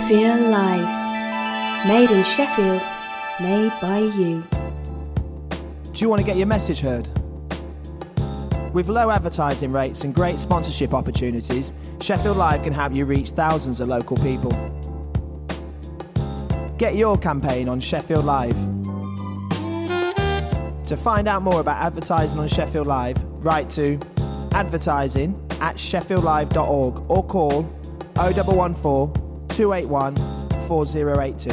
Feel Live. Made in Sheffield, made by you. Do you want to get your message heard? With low advertising rates and great sponsorship opportunities, Sheffield Live can help you reach thousands of local people. Get your campaign on Sheffield Live. To find out more about advertising on Sheffield Live, write to advertising@sheffieldlive.org or call 0114 281 4082.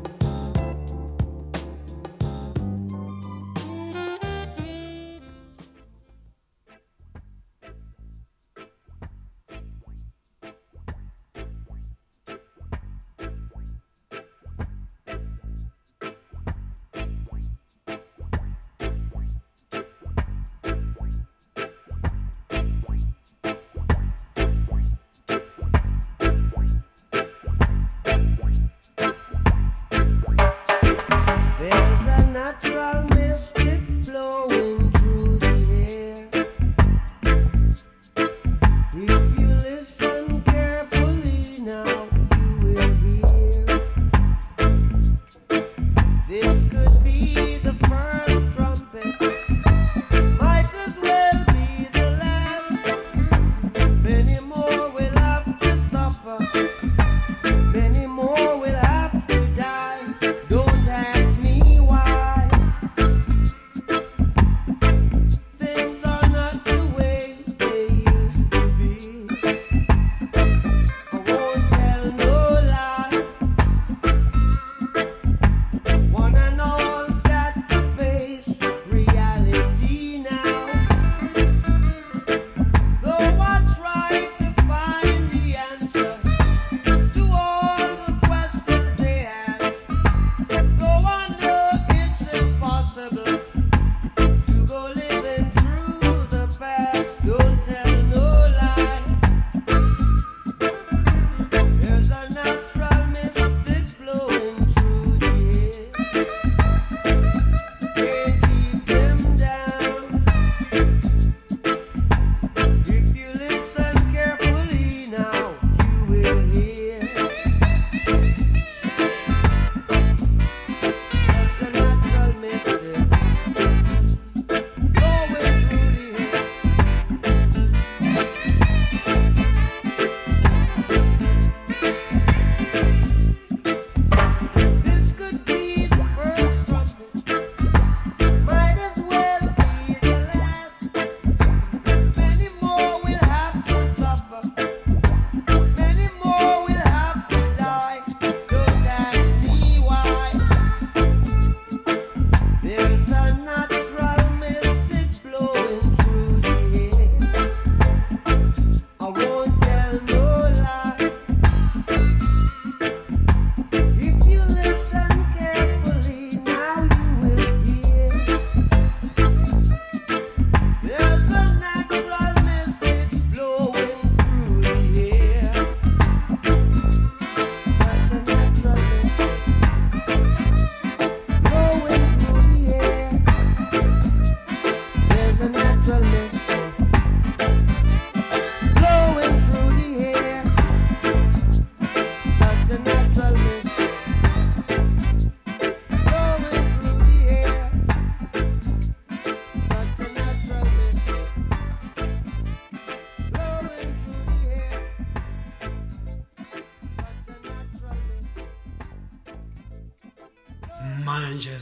manje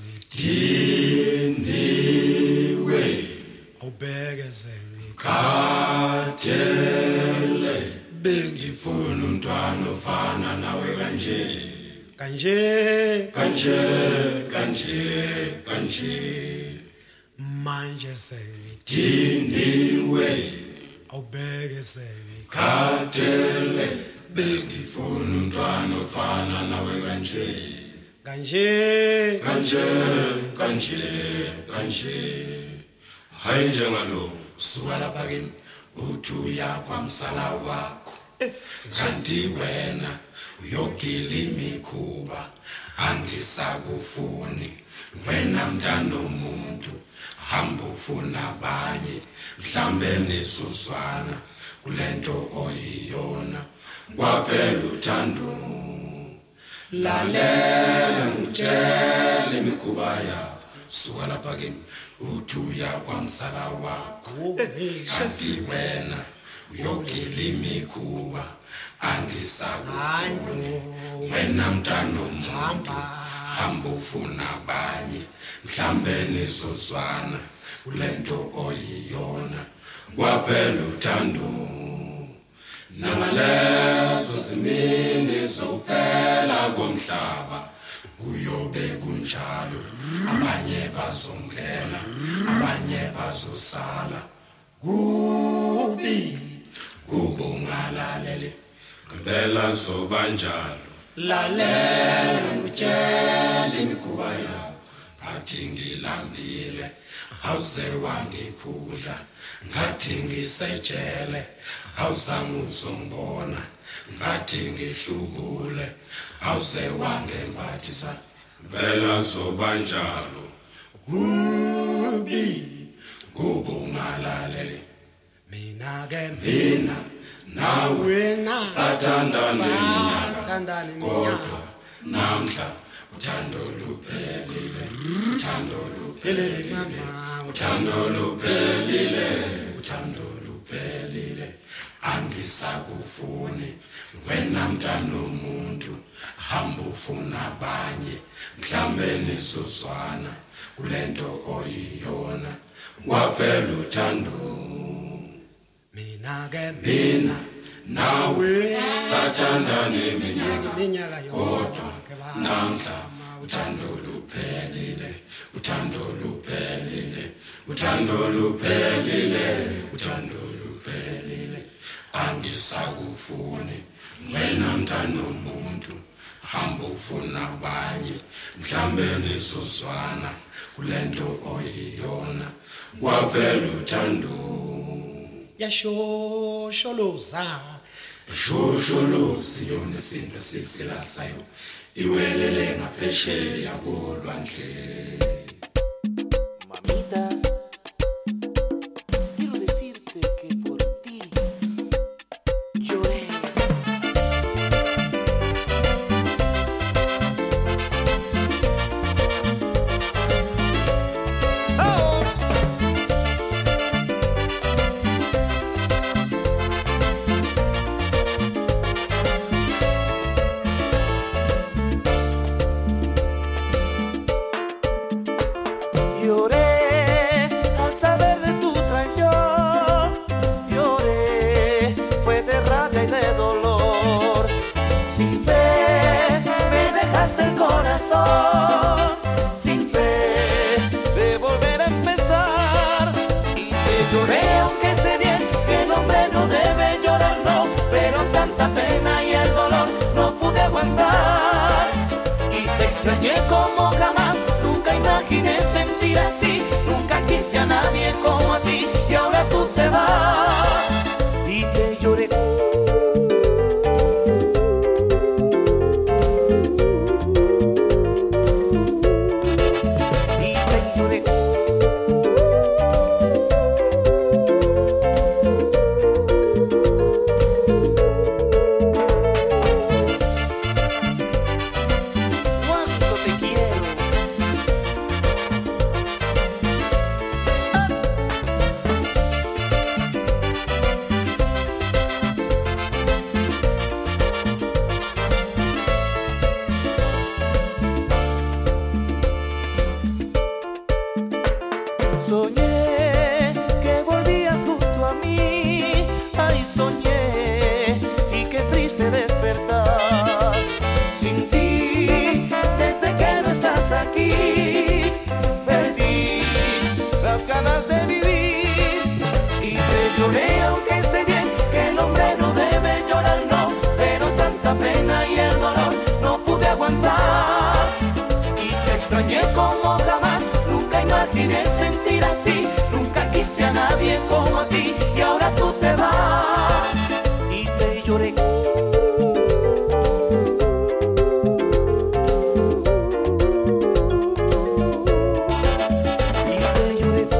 sengidiniwe ubheke sengikhathele bengifuna umntwana ofana nawe kanje manje sengidiniwe ubheke sengikhathele bengifuna umntwana ofana nawe kanje hayi njengalo suka lapha kimi uthuya kwamsala wakho kanti wena uyogila imikhuba angisakufuni wena mntana omuntu hamba ufuna abanye mhlambe nesuswana kulento oyiyona kwaphela uthando lalela ngitshele imikhuba yakho suka lapha kimi uthuya kwamsala wakho kanti wena uyogila imikhuba angisakufuni wena mntana omumuntu hamba ufuna abanye mhlambe nizozwana kulento oyiyona kwaphela uthando nangalezo zimini zokuphela komhlaba kuyobe kunjalo abanye bazongena abanye bazosala kubi kubungalalele ngempela zobanjalo lalela ngitshela imikhuba yakho ngathi ngilambile awuze wangiphula ngathi ngisetshele awuzange uzongibona ngathi ngihlubule awuze wangembathisa ngempela zobanjalo kubi kubungalalele mina nawe sathandane minyaka kodwa namhla uthando luphelile uthando luphelile angisakufuni wena mntana omuntu hamba ufuna abanye mhlambe nizozwana kulento oyiyona kwaphela uthando mina nawe sathandane minyaka kodwa namhla uthando luphelile angisakufuni wena mntana omuntu hamba ufuna abanye mhlambe nizozwana kulento oyiyona kwaphela uthando yashosholoza yona isinto sisilasayo iwelele ngaphesheya kolwandle. Mamita, quiero decirte que por ti lloré. Lloré al saber de tu traición, lloré, fue de rabia y de dolor. Sin fe me dejaste el corazón, sin fe de volver a empezar. Y te lloré aunque sé bien que el hombre no debe llorar, no, pero tanta pena y el dolor no pude aguantar. Y te extrañé como jamás, nunca imaginé sentir así, nunca quise a nadie como a ti, y ahora tú te vas. Y te lloré. Y te lloré. Cuánto te quiero. Soñé que volvías junto a mí, ay soñé, y qué triste despertar sin ti, desde que no estás aquí, perdí las ganas de vivir. Y te lloré aunque sé bien que el hombre no debe llorar, no, pero tanta pena y el dolor no pude aguantar. Y te extrañé como jamás, nunca imaginé sentir así, nunca quise a nadie como a ti, y ahora tú te vas. Y te lloré. Y te lloré.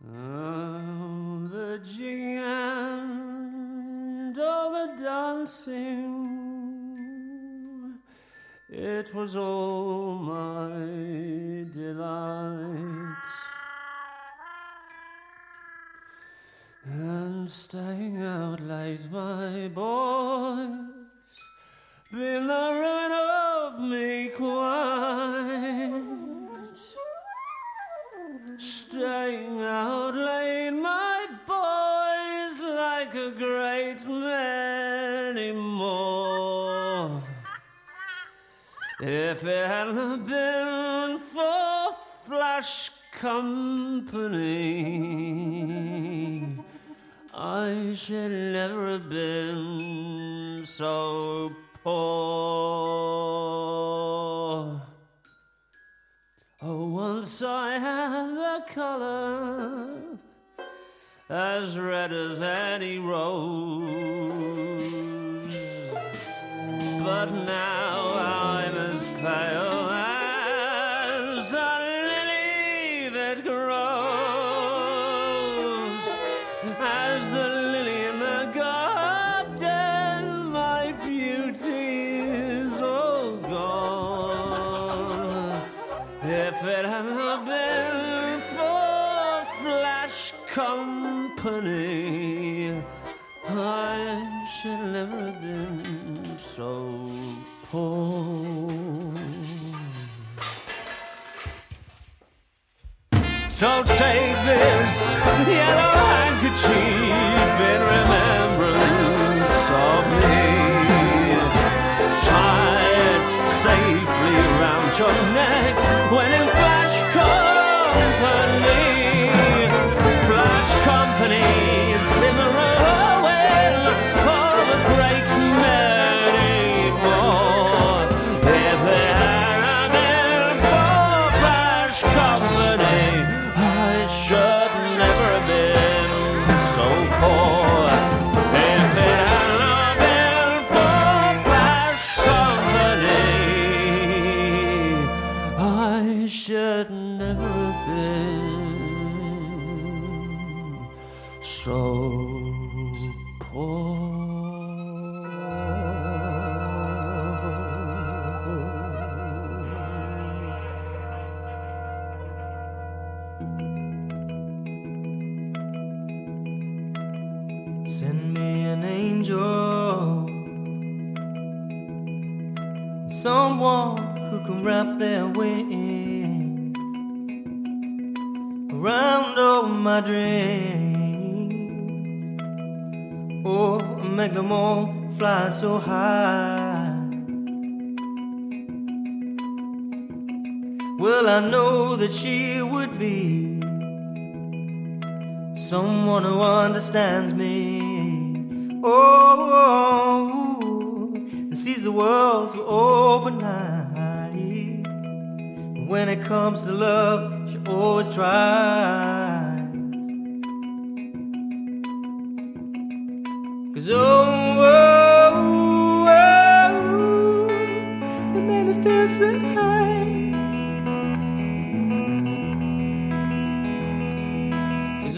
The jing and all the dancing, it was all my delight. And staying out late, my boys, been the ruin of me quite. Staying out late, my boys, like a great many more. If it hadn't been for flash company, I should never have been so poor. Oh, once I had the color as red as any rose, but now I'm as pale as the lily that grows, as the lily in the garden. My beauty is all gone. If it hadn't been for flash company, I should never have been so poor. So take this yellow handkerchief in remembrance of me. Tie it safely round your neck when in flash company. Flash company, it's been the ruin of a great many more. If it hadn't been for flash company, I should never have been so poor. If it hadn't been for flash company, I should never have been so poor. Send me an angel, someone who can wrap their wings around all my dreams, or make them all fly so high. Well, I know that she would be someone who understands me, oh, and sees the world through open eyes. When it comes to love, she always tries. 'Cause it made me feel so high. 'Cause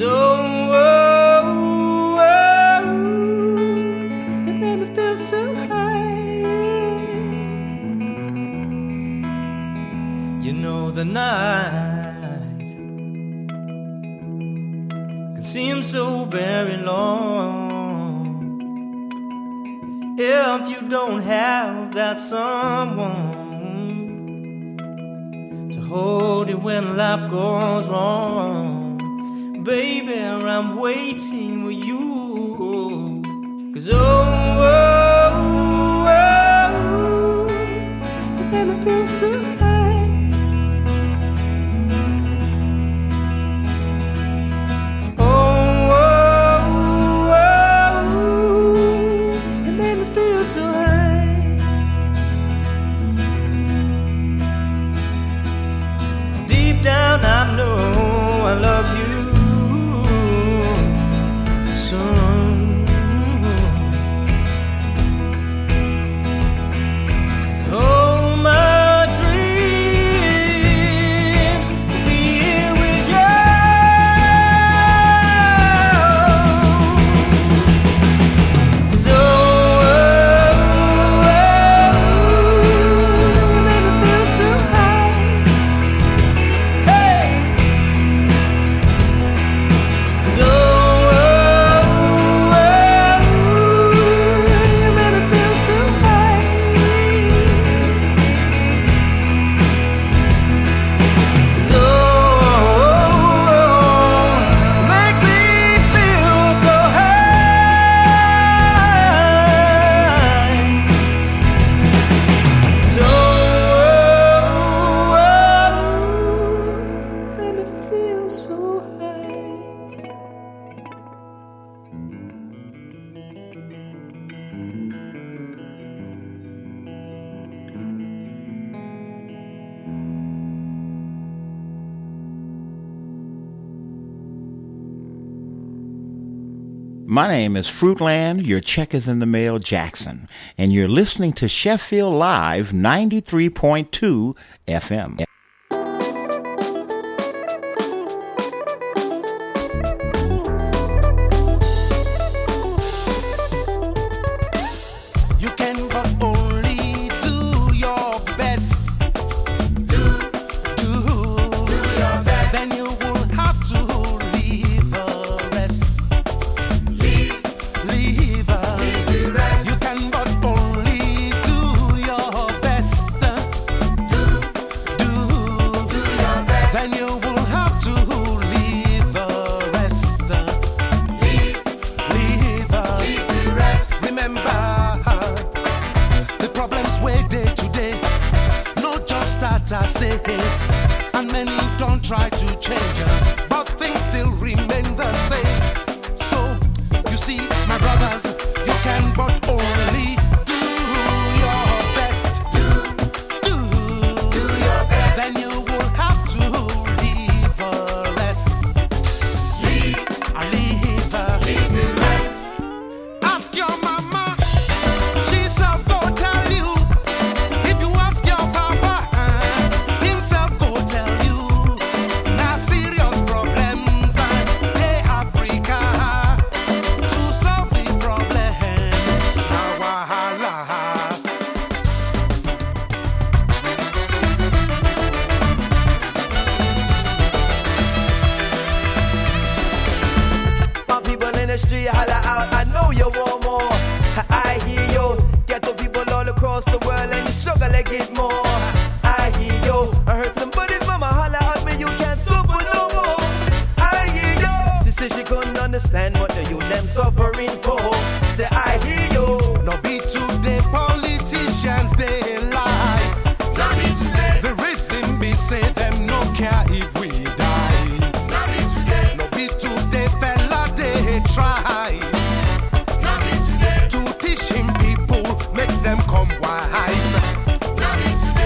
it made me feel so high. You know the night can seem so very long if you don't have that someone to hold you when life goes wrong. Baby, I'm waiting for you. 'Cause it made me feel so high. It made me feel so high. Deep down I know I love you. My name is Fruitland, your check is in the mail, Jackson, and you're listening to Sheffield Live 93.2 FM. And many don't try to change it, but things still remain the same. So, you see, my brothers, you can but only do your best. Do your best. Then you will have to leave the rest. Leave the rest. Ask your mama, she'll go tell you. If you ask your papa, street, holla out, I know you want more. I hear you. Ghetto people all across the world and you struggle to get more. I hear you. I heard somebody's mama holla at me, you can't suffer no more. I hear you. She said she couldn't understand what the youth them suffering for. Say I hear you. No be today politicians they lie. No be today. The reason be say them no care if we die. No be today. No be today fella they try to teach him people, make them come wise.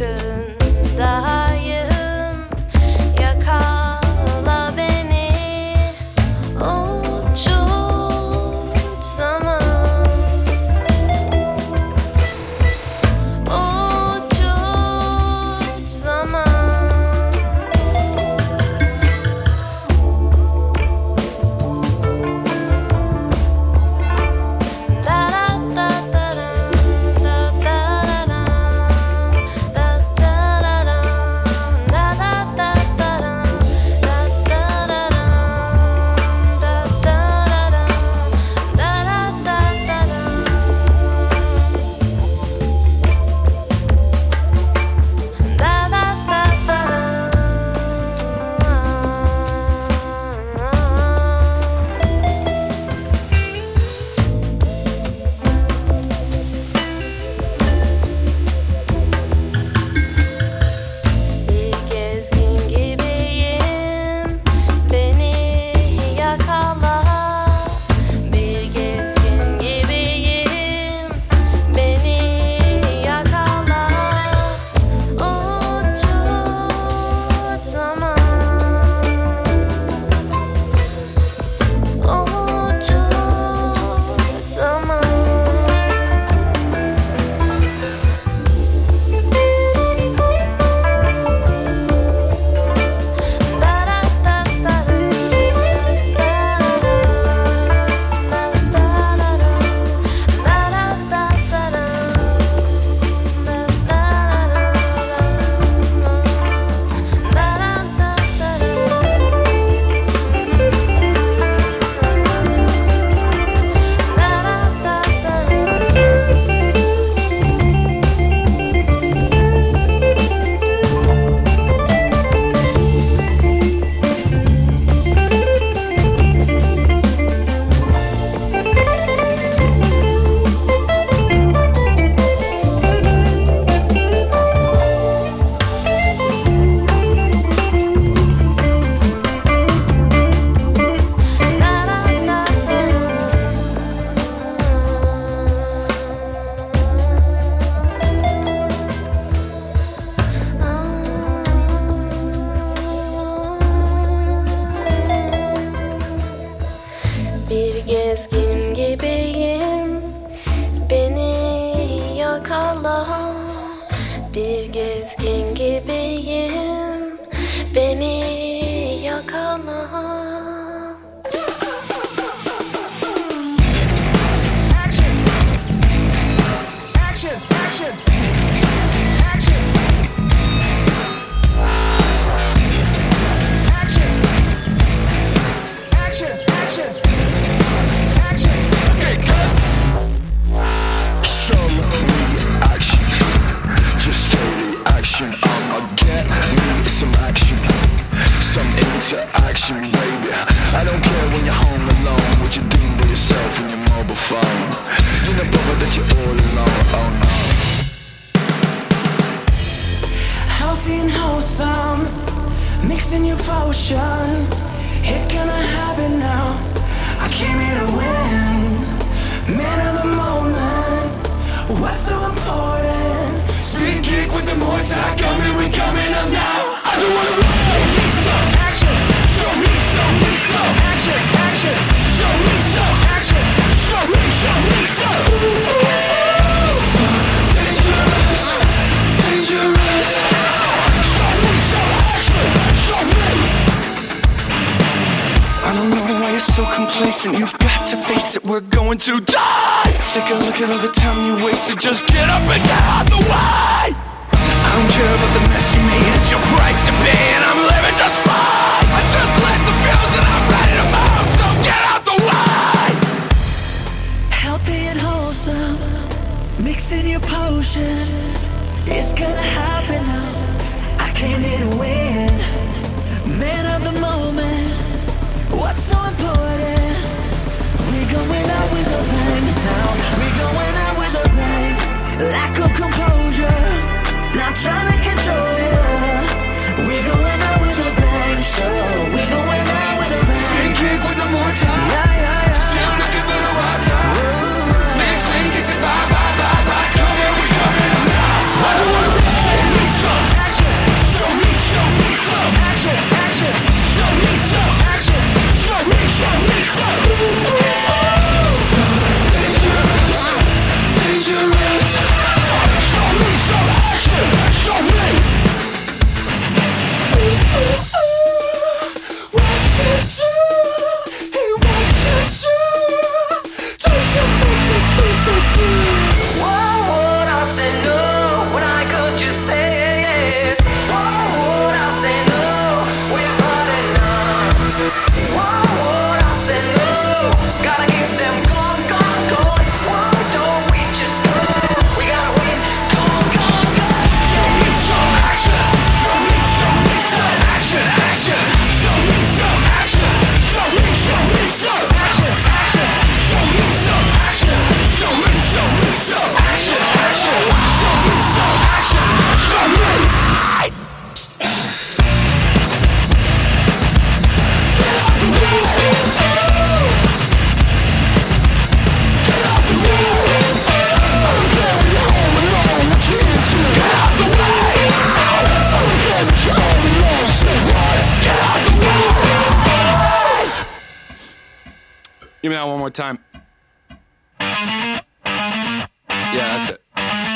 Gezgin gibiyim, beni yakala. Bir gezgin gibiyim, beni yakala. Action! Action! Action! Action! Action! Action! Action! Action! Okay, cut! Some reaction, just daily action. I'ma get me some action, some interaction, baby. I don't care when you're home alone, what you doing by yourself on your mobile phone. You know, brother, that you're all alone. Oh no. Healthy and wholesome, mixing your potion. It gonna happen now. I came here to win, man of the moment. What's so important? Spin kick with the Muay Thai coming, we coming up now. I don't wanna win. Action! Show me some Action! Action! Show me some Action! Show me some Dangerous, dangerous. Show me some action. Show me. I don't know why you're so complacent. You've got to face it, we're going to die. Take a look at all the time you wasted. Just get up and get out the way. I don't care about the mess you made. It's your price to pay, and I'm living just fine. I just left the fields and I'm ready to move. So get out the way. Healthy and wholesome, mixing your potion. It's gonna happen now. I came here to win, man of the moment. What's so important? We going out with a bang now. We going out with a bang. Lack of composure, not trying to control you. We going out with a bang, so we going out with a bang. Spin kick with the Muay Thai. Yeah. Still looking for the Wi-Fi. Big swing, kiss it, bye, bye, bye, bye. Come here, we coming up now. I don't wanna be Give me that one more time. Yeah, that's it.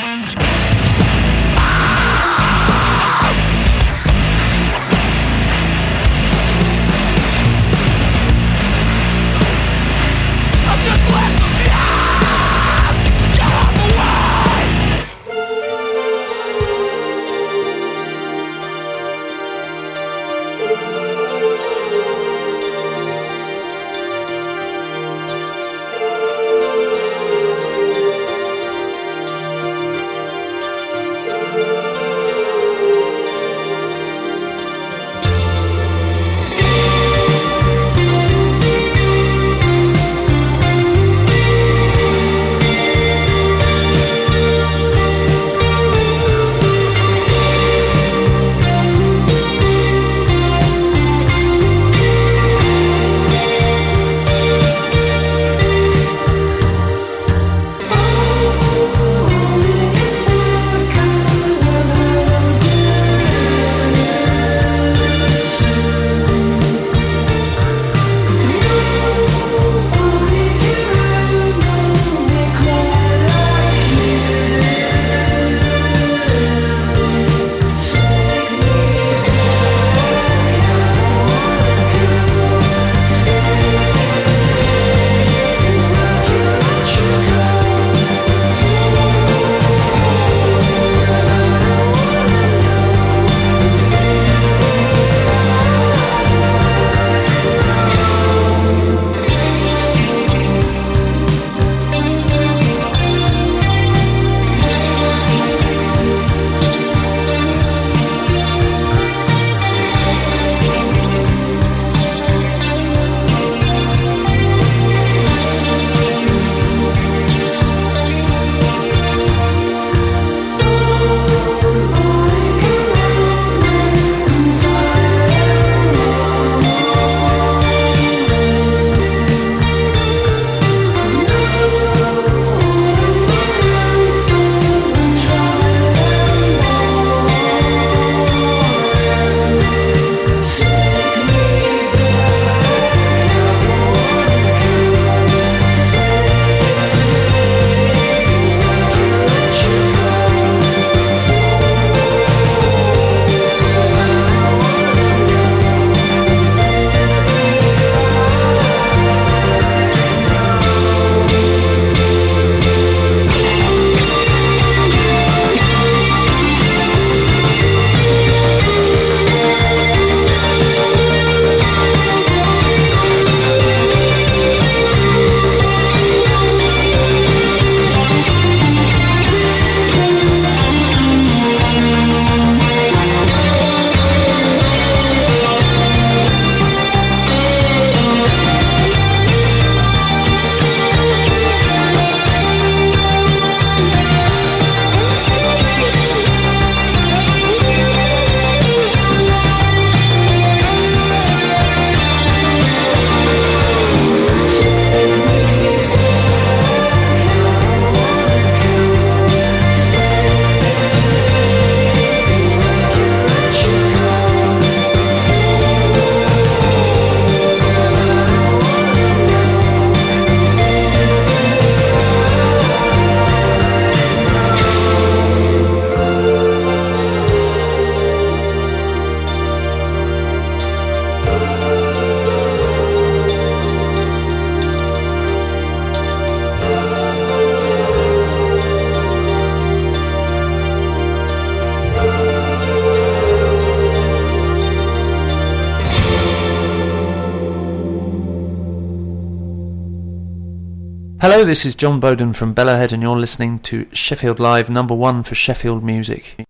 Hello, this is John Bowden from Bellowhead and you're listening to Sheffield Live, number 1 for Sheffield music.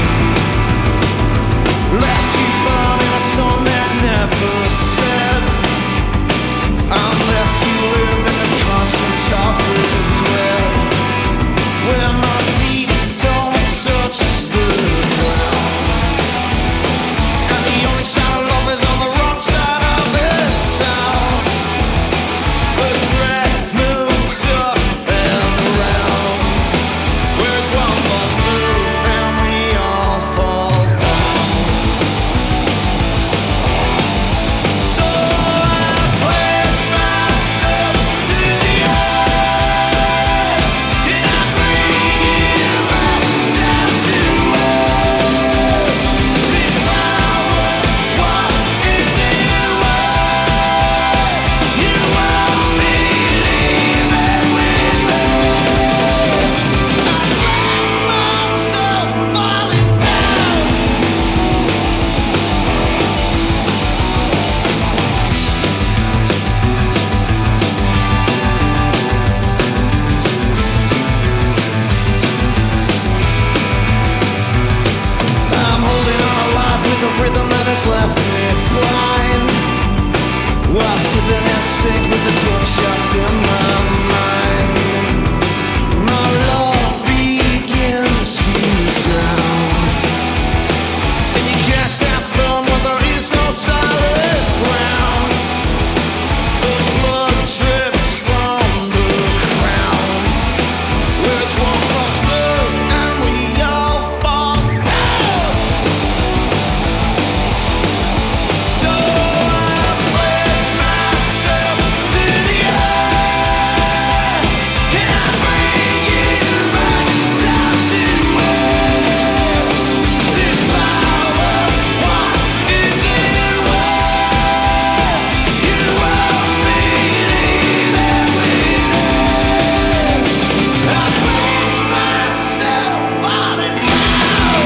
Left you burning a song that never said sick with the bookshots in my mind. My love begins to down, and you can't stand firm when there is no solid ground. The blood drips from the crown, where it's one false move and we all fall down. So I pledge myself to the earth. Can I bring you back down to earth? This power, what is it worth? You won't believe everything. I pledge myself falling down.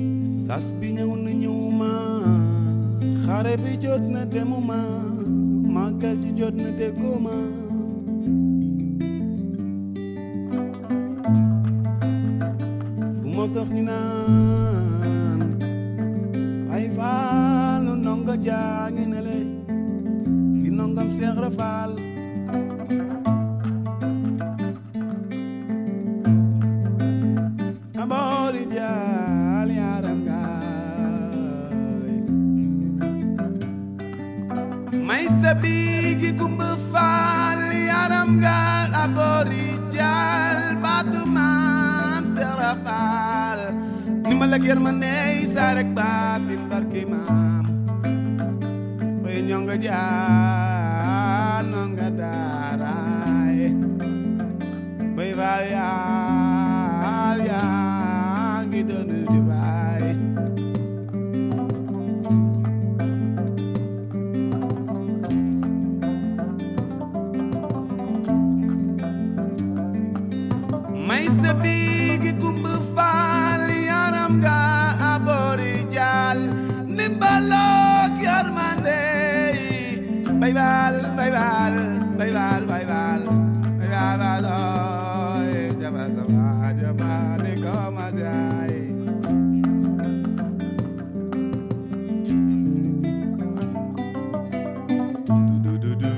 sas bi ñëw na ñëwuma xare bi jot na demuma màggal ji jot na déggoo ma fu ma dox ñu naan ay faal ndongo jaa ngi ne le di ndongam Seex Ibra Faal aboori jaal yaaram gaay may sabigi kumba faal yaaram gaal aboori jaal baatu maam Seex Ibra Faal ni ma la ger ma ney saa rek baatin barke maam way ñonga jaal nonga daaraay bay faal yaal yaa ngi doon di baay may sabigi kumba faal yaram ga aboori jaal nimbalok yarmande bay baal bay baal bay baal bay baal bay baal oy jaba sama jaba de koma jai du du du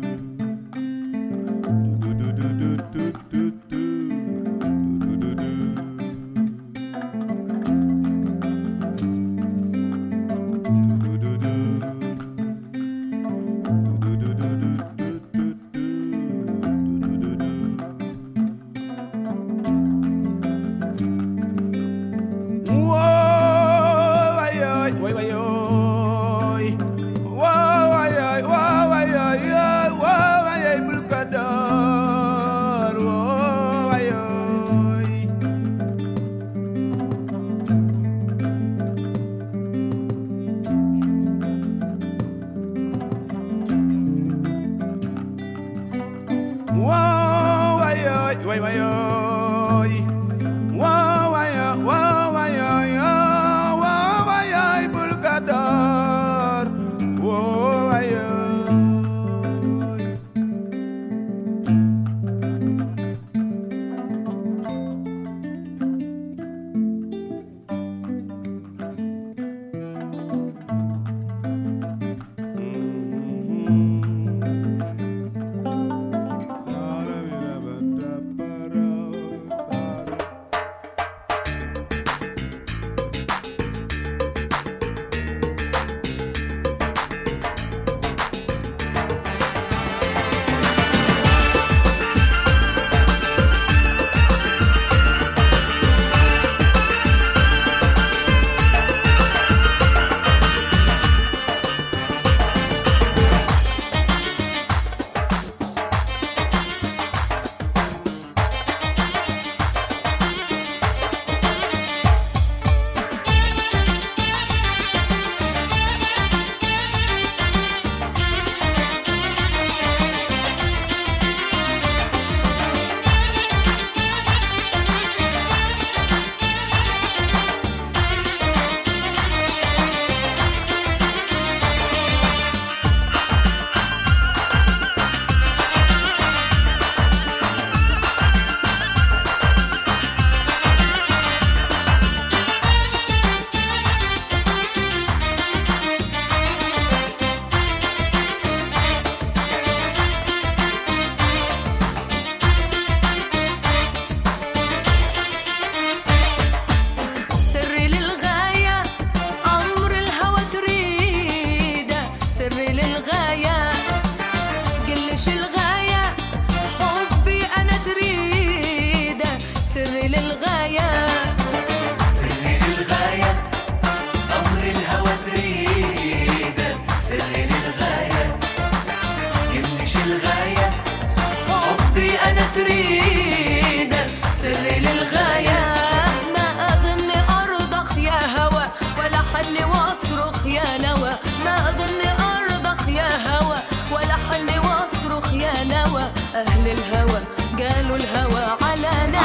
أهل الهوى قالوا الهوى علنا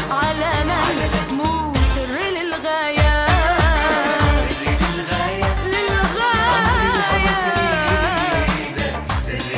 علنا مو سر للغاية للغاية سر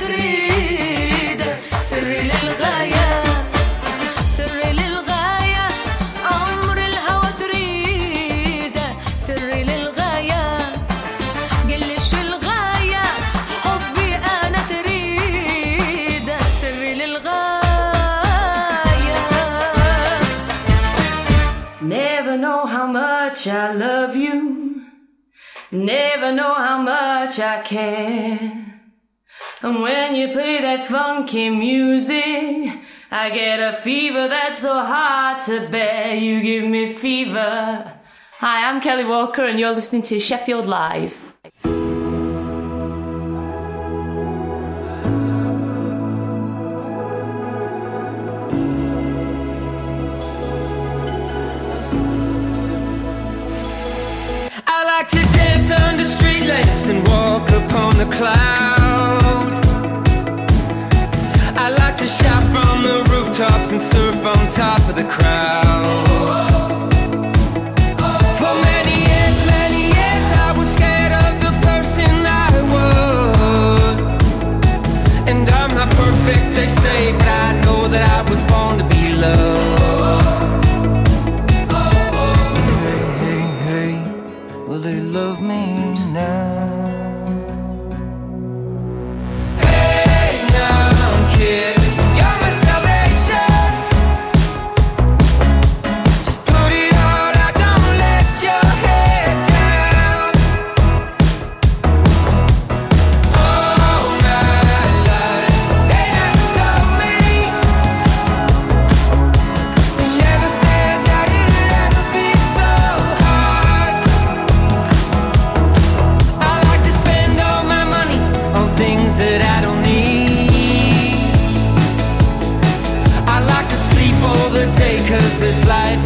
تريد سري للغاية سري للغاية عمر الهوى تريد سري للغاية قلش الغاية حبي أنا تريد سري للغاية Never know how much I love you, never know how much I care. And when you play that funky music, I get a fever that's so hard to bear. You give me fever. Hi, I'm Kelly Walker and you're listening to Sheffield Live. I like to dance under street lamps and walk upon the clouds. I like to shout from the rooftops and surf on top of the crowd. For many years I was scared of the person I was. And I'm not perfect, they say, but I know that I was born to be loved. Will they love me now? Hey, now, kid, you're my salvation. Just put it all out, don't let your head down. All my life, they never told me. They never said that it'd ever be so hard. I like to spend all my money on things that I don't need. I like to sleep all the day 'cause this life